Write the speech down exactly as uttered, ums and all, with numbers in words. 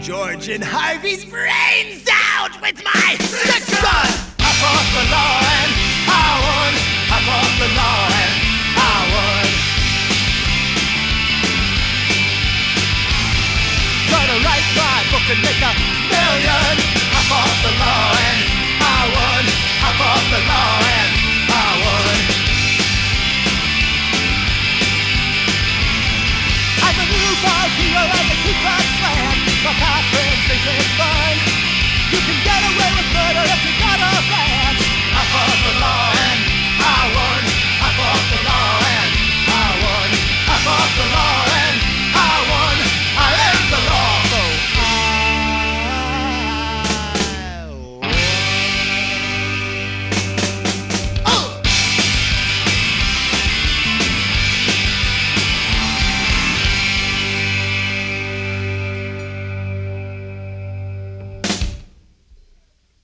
George and Harvey's brains out with my six gun. Half of the law and I won. Half of the law and I won. Gonna write my book and make a million. Half of the law.